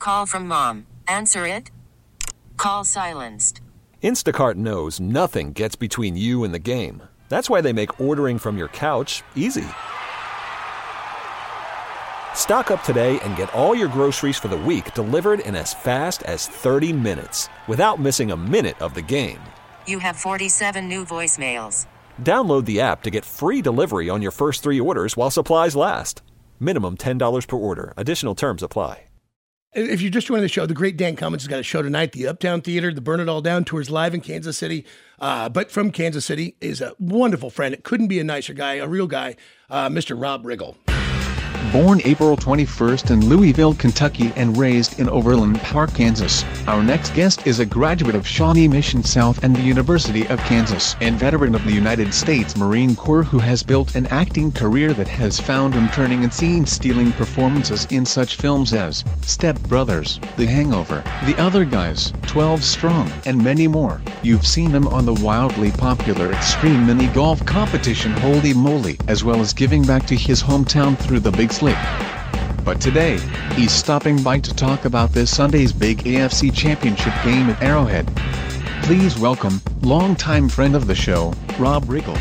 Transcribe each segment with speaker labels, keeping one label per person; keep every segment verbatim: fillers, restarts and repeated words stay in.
Speaker 1: Call from mom. Answer it. Call silenced.
Speaker 2: Instacart knows nothing gets between you and the game. That's why they make ordering from your couch easy. Stock up today and get all your groceries for the week delivered in as fast as thirty minutes without missing a minute of the game.
Speaker 1: You have forty-seven new voicemails.
Speaker 2: Download the app to get free delivery on your first three orders while supplies last. Minimum ten dollars per order. Additional terms apply.
Speaker 3: If you just joined the show, the great Dan Cummins has got a show tonight. The Uptown Theater, the Burn It All Down tours live in Kansas City. Uh, but from Kansas City is a wonderful friend. It couldn't be a nicer guy, a real guy, uh, Mister Rob Riggle.
Speaker 4: Born April twenty-first in Louisville, Kentucky and raised in Overland Park, Kansas, our next guest is a graduate of Shawnee Mission South and the University of Kansas and veteran of the United States Marine Corps who has built an acting career that has found him turning and scene-stealing performances in such films as Step Brothers, The Hangover, The Other Guys, twelve Strong, and many more. You've seen him on the wildly popular extreme mini golf competition Holy Moly, as well as giving back to his hometown through the Big Slick. But today, he's stopping by to talk about this Sunday's big A F C Championship game at Arrowhead. Please welcome, longtime friend of the show, Rob Riggle.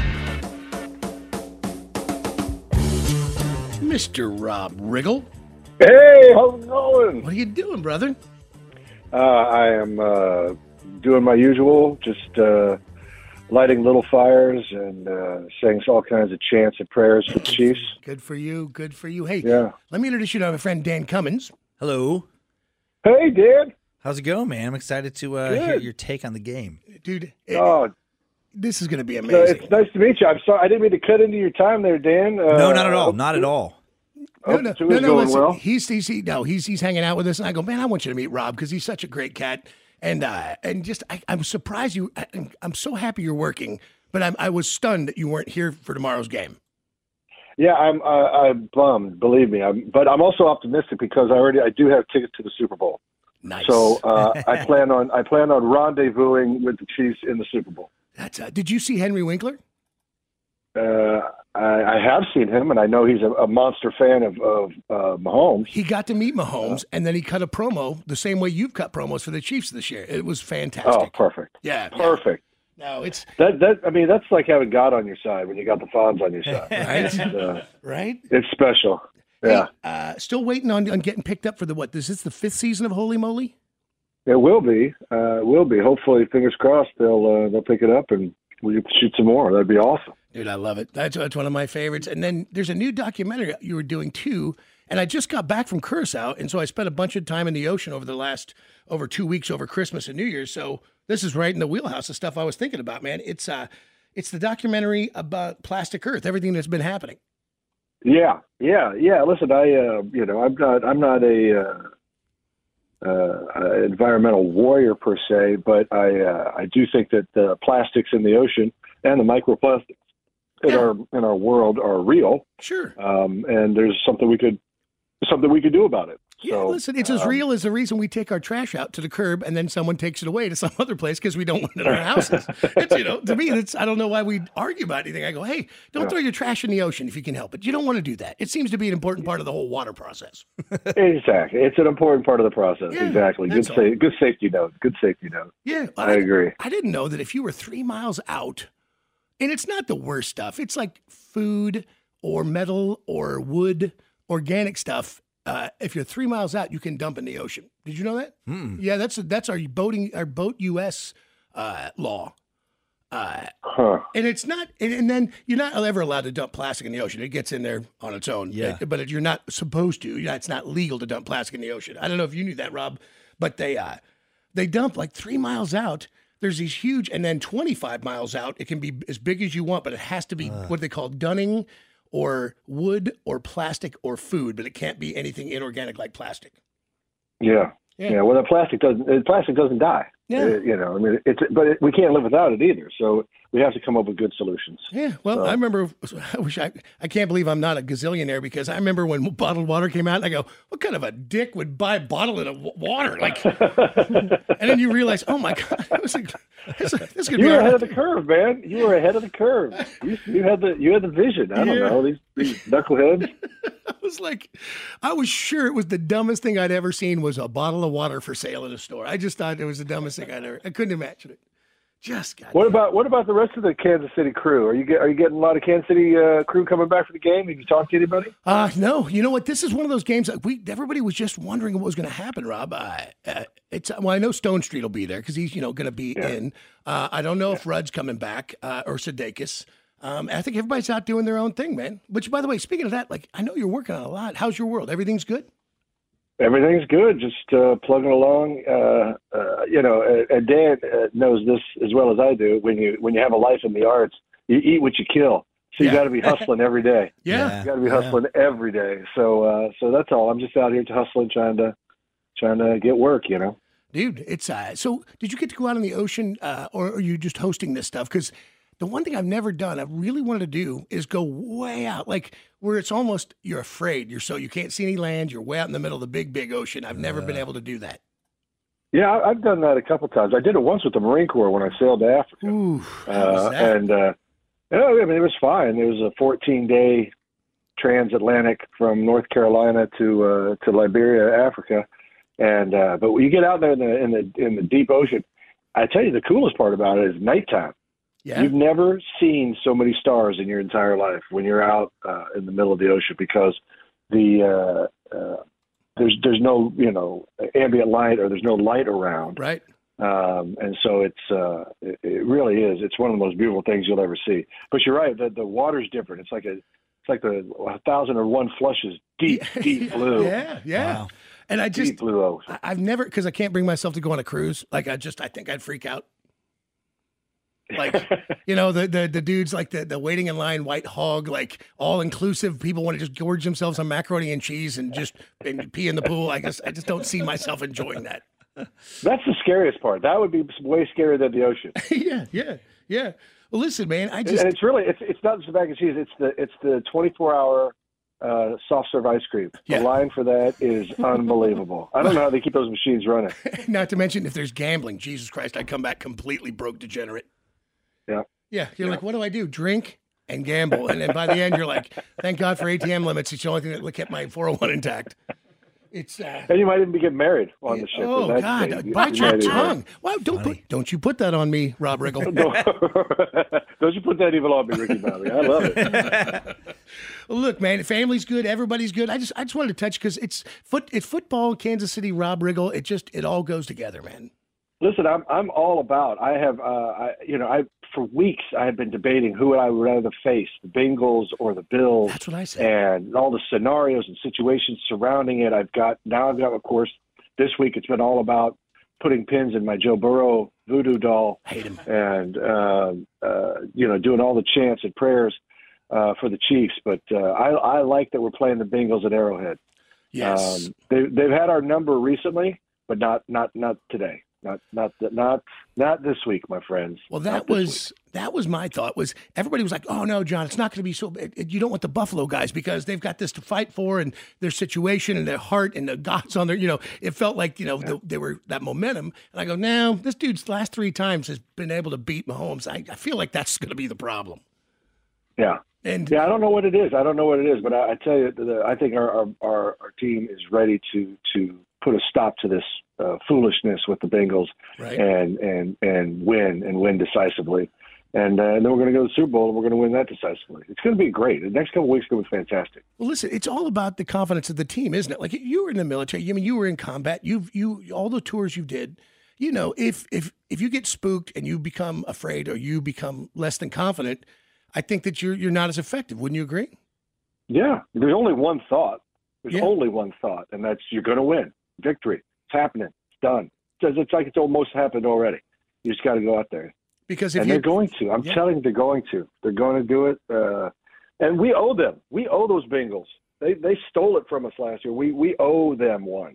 Speaker 3: Mister Rob Riggle.
Speaker 5: Hey, how's it going?
Speaker 3: What are you doing, brother?
Speaker 5: Uh, I am uh, doing my usual, just uh, lighting little fires and uh, saying all kinds of chants and prayers for the Chiefs.
Speaker 3: Good for you. Good for you. Hey,
Speaker 5: yeah.
Speaker 3: Let me introduce you to my friend Dan Cummins.
Speaker 6: Hello.
Speaker 5: Hey, Dan.
Speaker 6: How's it going, man? I'm excited to uh, hear your take on the game.
Speaker 3: Dude, it,
Speaker 5: oh,
Speaker 3: this is going to be
Speaker 5: uh,
Speaker 3: amazing.
Speaker 5: it's nice to meet you. I'm sorry. I didn't mean to cut into your time there, Dan. Uh,
Speaker 6: no, not at all. Not at all.
Speaker 3: No, no,
Speaker 5: it
Speaker 3: no,
Speaker 5: was
Speaker 3: no.
Speaker 5: going
Speaker 3: Listen,
Speaker 5: well.
Speaker 3: he's, he's, he, no, he's, he's hanging out with us. And I go, man, I want you to meet Rob because he's such a great cat. And, uh, and just, I, I'm surprised you, I, I'm so happy you're working. But I'm, I was stunned that you weren't here for tomorrow's game.
Speaker 5: Yeah, I'm uh, I'm bummed, believe me. I'm, but I'm also optimistic because I already I do have tickets to the Super Bowl.
Speaker 3: Nice.
Speaker 5: So uh, I plan on I plan on rendezvousing with the Chiefs in the Super Bowl.
Speaker 3: That's uh, did you see Henry Winkler?
Speaker 5: Uh, I, I have seen him, and I know he's a, a monster fan of, of uh, Mahomes.
Speaker 3: He got to meet Mahomes, uh, and then he cut a promo the same way you've cut promos for the Chiefs this year. It was fantastic.
Speaker 5: Oh, perfect.
Speaker 3: Yeah,
Speaker 5: perfect.
Speaker 3: No, it's
Speaker 5: that. That I mean, that's like having God on your side when you got the Fonz on your side,
Speaker 3: right?
Speaker 5: It's, uh,
Speaker 3: right?
Speaker 5: It's special. Yeah.
Speaker 3: Hey, uh, still waiting on, on getting picked up for the what? Is this the fifth season of Holy Moly?
Speaker 5: It will be. Uh, it will be. Hopefully, fingers crossed, they'll uh, they'll pick it up and we can shoot some more. That'd be awesome.
Speaker 3: Dude, I love it. That's, that's one of my favorites. And then there's a new documentary you were doing too. And I just got back from Curacao, and so I spent a bunch of time in the ocean over the last over two weeks over Christmas and New Year's. So this is right in the wheelhouse of stuff I was thinking about, man. It's uh, it's the documentary about Plastic Earth, everything that's been happening.
Speaker 5: Yeah, yeah, yeah. Listen, I uh, you know I'm not I'm not a uh, uh, environmental warrior per se, but I uh, I do think that the plastics in the ocean and the microplastics in
Speaker 3: Yeah.
Speaker 5: our in our world are real.
Speaker 3: Sure.
Speaker 5: Um, and there's something we could something we could do about it.
Speaker 3: Yeah,
Speaker 5: So,
Speaker 3: listen, it's as
Speaker 5: um,
Speaker 3: real as the reason we take our trash out to the curb and then someone takes it away to some other place because we don't want it in our houses. It's, you know, to me, it's, I don't know why we argue about anything. I go, hey, don't
Speaker 5: Yeah.
Speaker 3: throw your trash in the ocean if you can help it. You don't want to do that. It seems to be an important part of the whole water process.
Speaker 5: Exactly, it's an important part of the process.
Speaker 3: Yeah,
Speaker 5: exactly. Good
Speaker 3: that's all.
Speaker 5: sa- good safety note. Good safety note.
Speaker 3: Yeah,
Speaker 5: I agree.
Speaker 3: I didn't know that if you were three miles out, and it's not the worst stuff. It's like food or metal or wood, organic stuff. Uh, if you're three miles out, you can dump in the ocean. Did you know that?
Speaker 6: Mm.
Speaker 3: Yeah, that's that's our boating, our boat U S uh, law. Uh,
Speaker 5: Huh.
Speaker 3: and it's not, and, and then you're not ever allowed to dump plastic in the ocean. It gets in there on its own.
Speaker 6: Yeah.
Speaker 3: But it- you're not supposed to. Yeah, it's not legal to dump plastic in the ocean. I don't know if you knew that, Rob, but they uh, they dump like three miles out. There's these huge, and then twenty-five miles out, it can be as big as you want, but it has to be what they call dunning or wood or plastic or food, but it can't be anything inorganic like plastic.
Speaker 5: Yeah.
Speaker 3: Yeah.
Speaker 5: Yeah. Well, the plastic doesn't. uh, Plastic doesn't die.
Speaker 3: Yeah.
Speaker 5: Uh, you know. I mean, it's but it, we can't live without it either. So we have to come up with good solutions.
Speaker 3: Yeah, well, so. I remember, I wish I, I can't believe I'm not a gazillionaire because I remember when bottled water came out and I go, what kind of a dick would buy a bottle of water? Like, and then you realize, oh my God, it was like, this, this could
Speaker 5: you
Speaker 3: be
Speaker 5: were
Speaker 3: our...
Speaker 5: ahead of the curve, man. You were ahead of the curve. You, you had the you had the vision. I don't
Speaker 3: yeah.
Speaker 5: know, these, these knuckleheads.
Speaker 3: I was like, I was sure it was the dumbest thing I'd ever seen was a bottle of water for sale at a store. I just thought it was the dumbest thing I'd ever, I couldn't imagine it. Just got
Speaker 5: what about what about the rest of the Kansas City crew? Are you get, are you getting a lot of Kansas City uh, crew coming back for the game? Have you talked to anybody?
Speaker 3: Uh, no. You know what? This is one of those games that we everybody was just wondering what was going to happen. Rob, uh, uh, it's well, I know Stone Street will be there because he's you know going to be yeah. in. Uh, I don't know yeah. if Rudd's coming back uh, or Sudeikis. Um, I think everybody's out doing their own thing, man. Which, by the way, speaking of that, like I know you're working on a lot. How's your world? Everything's good.
Speaker 5: Everything's good, just uh, plugging along. Uh, uh, you know, uh, Dan uh, knows this as well as I do. When you when you have a life in the arts, you eat what you kill. So you
Speaker 3: yeah.
Speaker 5: got to be hustling every day.
Speaker 3: yeah,
Speaker 5: you got to be hustling yeah. every day. So uh, so that's all. I'm just out here to hustling, trying to trying to get work. You know,
Speaker 3: dude. It's uh, so. Did you get to go out on the ocean, uh, or are you just hosting this stuff? Because the one thing I've never done, I really wanted to do, is go way out, like where it's almost you're afraid. You're so you can't see any land. You're way out in the middle of the big, big ocean. I've never uh, been able to do that.
Speaker 5: Yeah, I've done that a couple times. I did it once with the Marine Corps when I sailed to Africa.
Speaker 3: Ooh,
Speaker 5: uh, and uh, you know, I mean, it was fine. It was a fourteen day transatlantic from North Carolina to uh, to Liberia, Africa. And uh, but when you get out there in the in the in the deep ocean, I tell you, the coolest part about it is nighttime.
Speaker 3: Yeah.
Speaker 5: You've never seen so many stars in your entire life when you're out uh, in the middle of the ocean because the uh, uh, there's there's no you know ambient light or there's no light around.
Speaker 3: Right.
Speaker 5: Um, and so it's uh, it, it really is. It's one of the most beautiful things you'll ever see. But you're right. The the water's different. It's like a it's like the a thousand or one flushes deep deep blue.
Speaker 3: Yeah. Yeah. Wow. And I just
Speaker 5: deep blue ocean.
Speaker 3: I've never because I can't bring myself to go on a cruise. Like I just I think I'd freak out. Like, you know, the, the the dudes like the, the waiting in line white hog, like all inclusive. People want to just gorge themselves on macaroni and cheese and just and pee in the pool. I guess I just don't see myself enjoying that.
Speaker 5: That's the scariest part. That would be way scarier than the ocean.
Speaker 3: yeah, yeah, yeah. Well, listen, man, I just
Speaker 5: and it's really it's it's not just the mac and cheese. It's the it's the twenty-four hour uh, soft serve ice cream.
Speaker 3: Yeah.
Speaker 5: The line for that is unbelievable. I don't know how they keep those machines running.
Speaker 3: Not to mention if there's gambling, Jesus Christ, I'd come back completely broke degenerate.
Speaker 5: Yeah.
Speaker 3: Yeah. You're
Speaker 5: yeah.
Speaker 3: like, what do I do? Drink and gamble. And then by the end, you're like, thank God for A T M limits. It's the only thing that kept my four oh one intact. It's uh,
Speaker 5: and you might even be getting married on the ship.
Speaker 3: Oh God!
Speaker 5: Day.
Speaker 3: Bite your tongue. Wow! Don't put, don't you put that on me, Rob Riggle.
Speaker 5: Don't you put that evil on me, Ricky Bobby. I love it.
Speaker 3: Well, look, man, family's good. Everybody's good. I just I just wanted to touch because it's foot it's football. Kansas City, Rob Riggle. It just it all goes together, man.
Speaker 5: Listen, I'm I'm all about. I have, uh, I you know, I for weeks I have been debating who I would rather face, the Bengals or the Bills.
Speaker 3: That's what I said.
Speaker 5: And all the scenarios and situations surrounding it. I've got now. I've got, of course, this week it's been all about putting pins in my Joe Burrow voodoo doll.
Speaker 3: Hate him.
Speaker 5: And uh, uh, you know, doing all the chants and prayers uh, for the Chiefs. But uh, I, I like that we're playing the Bengals at Arrowhead.
Speaker 3: Yes.
Speaker 5: Um, they, they've had our number recently, but not not not today. Not not not not this week, my friends.
Speaker 3: Well, that was week. that was my thought. Was everybody was like, "Oh no, John, it's not going to be so. It, it, you don't want the Buffalo guys because they've got this to fight for, and their situation, and their heart, and the God's on their. You know, it felt like you know yeah. the, they were that momentum. And I go, no, this dude's last three times has been able to beat Mahomes. I, I feel like that's going to be the problem.
Speaker 5: Yeah,
Speaker 3: and
Speaker 5: yeah, I don't know what it is. I don't know what it is, but I, I tell you, the, I think our, our our our team is ready to to put a stop to this. Uh, foolishness with the Bengals
Speaker 3: right.
Speaker 5: and, and, and win and win decisively. And, uh, and then we're going to go to the Super Bowl and we're going to win that decisively. It's going to be great. The next couple of weeks are going to be fantastic.
Speaker 3: Well, listen, it's all about the confidence of the team, isn't it? Like you were in the military. I mean, you were in combat. You've, you, all the tours you did, you know, if, if, if you get spooked and you become afraid or you become less than confident, I think that you're, you're not as effective. Wouldn't you agree?
Speaker 5: Yeah. There's only one thought. There's
Speaker 3: yeah.
Speaker 5: only one thought, and that's you're going to win. Victory. It's happening. It's done. It's, it's like it's almost happened already. You just got to go out there.
Speaker 3: Because if
Speaker 5: and they're going to. I'm yeah. telling you, they're going to. They're going to do it. Uh, and we owe them. We owe those Bengals. They they stole it from us last year. We we owe them one.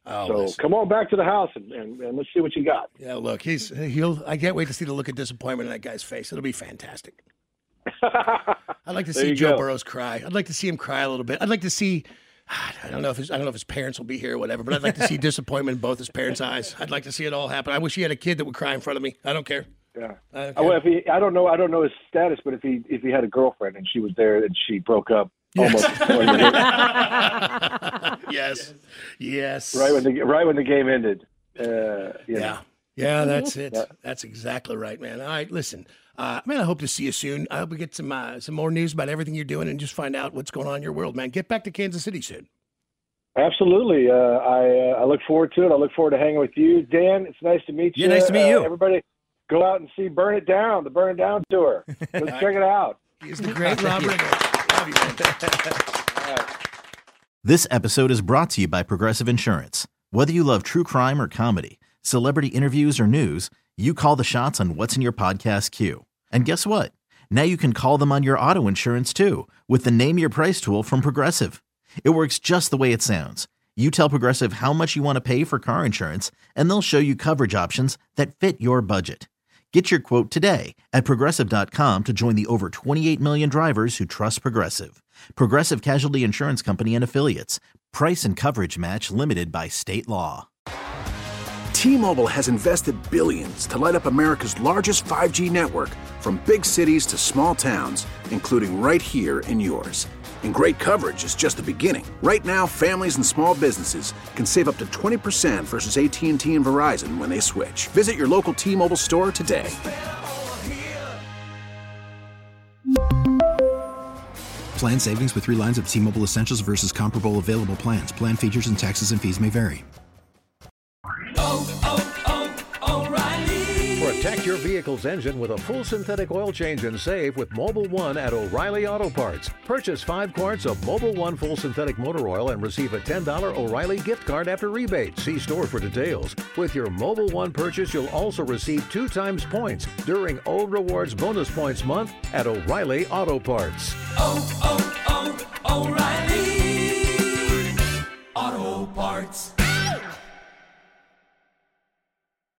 Speaker 3: Oh,
Speaker 5: so
Speaker 3: listen.
Speaker 5: come on back to the house and, and, and let's see what you got.
Speaker 3: Yeah, look, he's he'll. I can't wait to see the look of disappointment in that guy's face. It'll be fantastic. I'd like to see Joe go. Burrows cry. I'd like to see him cry a little bit. I'd like to see. I don't know if his, I don't know if his parents will be here or whatever, but I'd like to see disappointment in both his parents' eyes. I'd like to see it all happen. I wish he had a kid that would cry in front of me. I don't care.
Speaker 5: Yeah.
Speaker 3: I don't care.
Speaker 5: Well, if he, I don't know. I don't know his status, but if he if he had a girlfriend and she was there and she broke up.
Speaker 3: Yes.
Speaker 5: Almost.
Speaker 3: yes. Yes.
Speaker 5: Right when the right when the game ended. Uh,
Speaker 3: yeah.
Speaker 5: Know.
Speaker 3: Yeah, that's it.
Speaker 5: Yeah.
Speaker 3: That's exactly right, man. All right, listen. Uh, man, I hope to see you soon. I hope we get some uh, some more news about everything you're doing and just find out what's going on in your world, man. Get back to Kansas City soon.
Speaker 5: Absolutely. Uh, I uh, I look forward to it. I look forward to hanging with you, Dan. It's nice to meet you.
Speaker 6: Yeah, nice to meet
Speaker 5: uh,
Speaker 6: you.
Speaker 5: Everybody, go out and see Burn It Down, the Burn It Down tour. Let's check it out.
Speaker 3: He's the great Rob Riggle. Love you, man.
Speaker 5: All right.
Speaker 7: This episode is brought to you by Progressive Insurance. Whether you love true crime or comedy, celebrity interviews or news, you call the shots on what's in your podcast queue. And guess what? Now you can call them on your auto insurance too with the Name Your Price tool from Progressive. It works just the way it sounds. You tell Progressive how much you want to pay for car insurance, and they'll show you coverage options that fit your budget. Get your quote today at Progressive dot com to join the over twenty-eight million drivers who trust Progressive. Progressive Casualty Insurance Company and Affiliates. Price and coverage match limited by state law.
Speaker 8: T-Mobile has invested billions to light up America's largest five G network, from big cities to small towns, including right here in yours. And great coverage is just the beginning. Right now, families and small businesses can save up to twenty percent versus A T and T and Verizon when they switch. Visit your local T-Mobile store today.
Speaker 9: Plan savings with three lines of T-Mobile Essentials versus comparable available plans. Plan features and taxes and fees may vary.
Speaker 10: Oh, oh, oh, O'Reilly.
Speaker 11: Protect your vehicle's engine with a full synthetic oil change and save with Mobil one at O'Reilly Auto Parts. Purchase five quarts of Mobil one full synthetic motor oil and receive a ten dollars O'Reilly gift card after rebate. See store for details. With your Mobil one purchase, you'll also receive two times points during O Rewards Bonus Points Month at O'Reilly Auto Parts.
Speaker 10: Oh, oh.